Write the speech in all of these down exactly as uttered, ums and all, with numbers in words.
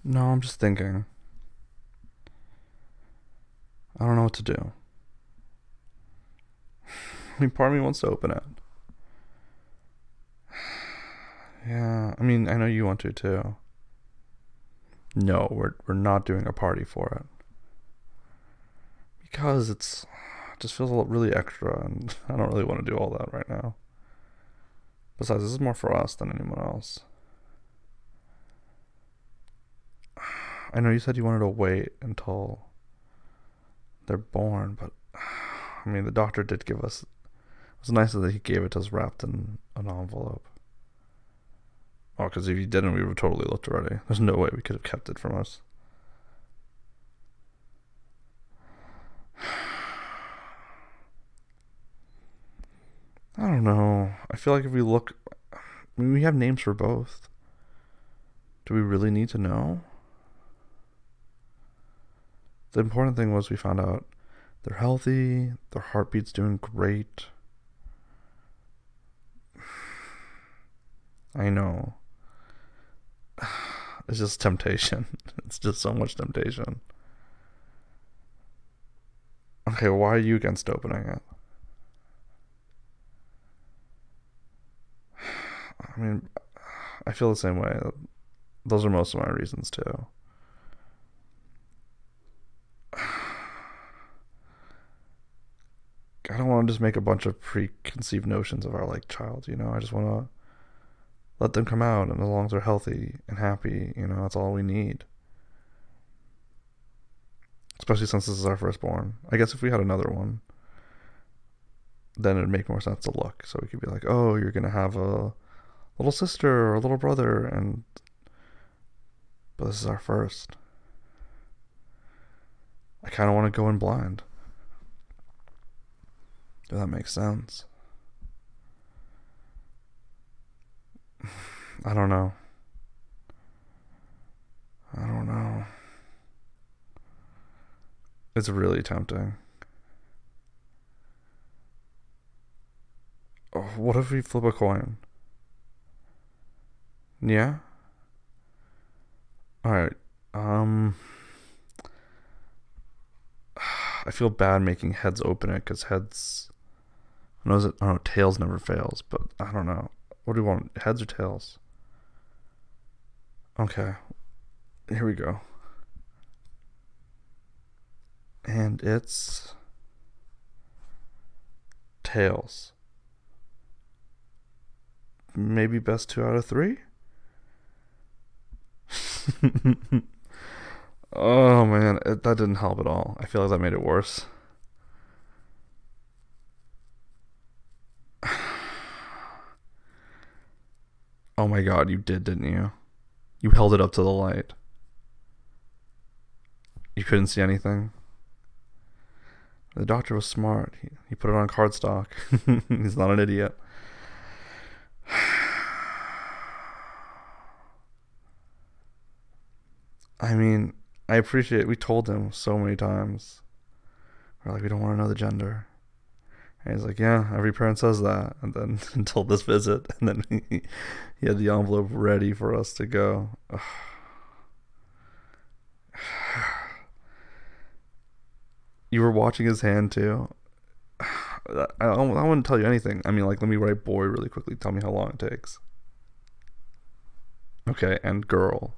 No, I'm just thinking. I don't know what to do. I mean, part of me wants to open it. Yeah, I mean, I know you want to too. No, we're we're not doing a party for it because it's it just feels a lot really extra, and I don't really want to do all that right now. Besides, this is more for us than anyone else. I know you said you wanted to wait until they're born, but I mean, the doctor did give us. It was nice that he gave it to us wrapped in an envelope. Oh, because if he didn't, we would have totally looked already. There's no way we could have kept it from us. I don't know. I feel like if we look, I mean, we have names for both. Do we really need to know? The important thing was we found out they're healthy, their heartbeat's doing great. I know. It's just temptation. It's just so much temptation. Okay, why are you against opening it? I mean, I feel the same way. Those are most of my reasons too. I don't want to just make a bunch of preconceived notions of our like child, you know. I just want to let them come out, and as long as they're healthy and happy, you know, that's all we need. Especially since this is our firstborn. I guess if we had another one, then it'd make more sense to look. So we could be like, oh, you're gonna have a little sister or a little brother, and but this is our first. I kind of want to go in blind. If that makes sense. I don't know. I don't know. It's really tempting. Oh, what if we flip a coin? Yeah? Alright. Um. I feel bad making heads open it because heads. I know, it, I know tails never fails, but I don't know. What do we want? Heads or tails? Okay. Here we go. And it's tails. Maybe best two out of three? Oh man, it, that didn't help at all. I feel like that made it worse. Oh my god, you did, didn't you? You held it up to the light. You couldn't see anything. The doctor was smart. He, he put it on cardstock. He's not an idiot. I mean, I appreciate. We told him so many times. We're like, we don't want to know the gender. And he's like, yeah, every parent says that. And then until this visit, and then he, he had the envelope ready for us to go. You were watching his hand too. I, I, I wouldn't tell you anything. I mean, like, let me write boy really quickly. Tell me how long it takes. Okay, and girl.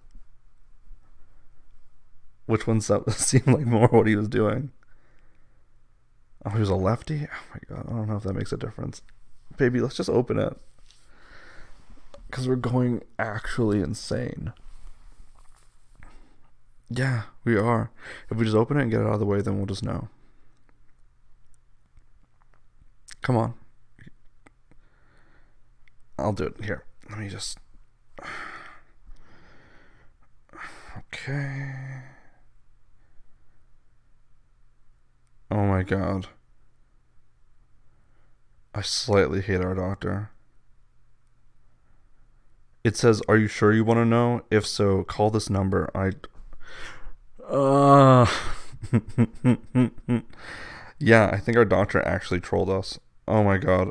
Which one seemed like more what he was doing? Oh, he was a lefty? Oh my god, I don't know if that makes a difference. Baby, let's just open it. Because we're going actually insane. Yeah, we are. If we just open it and get it out of the way, then we'll just know. Come on. I'll do it. Here. Let me just. Okay. Oh my god. I slightly hate our doctor. It says, are you sure you want to know? If so, call this number. I. Uh. Yeah, I think our doctor actually trolled us. Oh my god.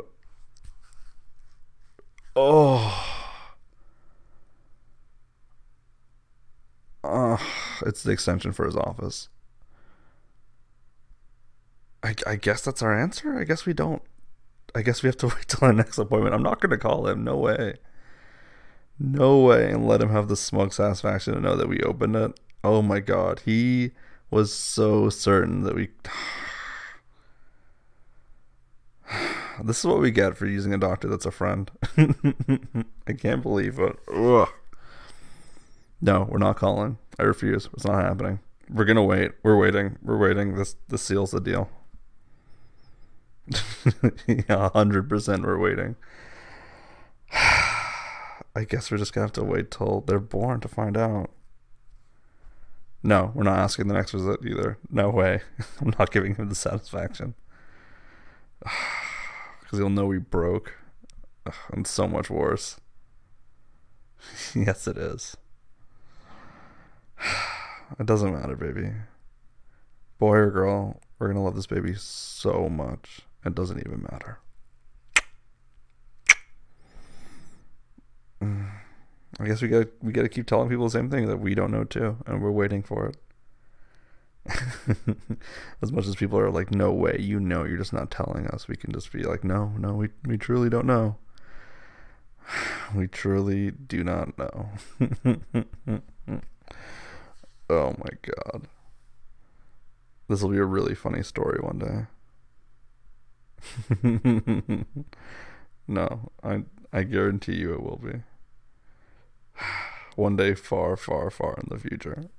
Oh. Uh. It's the extension for his office. I, I guess that's our answer. I guess we don't. I guess we have to wait till our next appointment. I'm not going to call him. No way. No way. And let him have the smug satisfaction to know that we opened it. Oh my god. He was so certain that we. This is what we get for using a doctor that's a friend. I can't believe it. Ugh. No, we're not calling. I refuse. It's not happening. We're gonna wait. We're waiting. We're waiting. This this seals the deal. Yeah, a hundred percent. We're waiting. I guess we're just gonna have to wait till they're born to find out. No, we're not asking the next visit either. No way. I'm not giving him the satisfaction. Because he'll know we broke. Ugh, and so much worse. Yes, it is. It doesn't matter, baby. Boy or girl, we're gonna love this baby so much. It doesn't even matter. I guess we gotta we gotta keep telling people the same thing that we don't know too, and we're waiting for it. As much as people are like, no way, you know, you're just not telling us, we can just be like, no, no, we we truly don't know. We truly do not know. Oh my god. This will be a really funny story one day. No, I I guarantee you it will be. One day far, far, far in the future.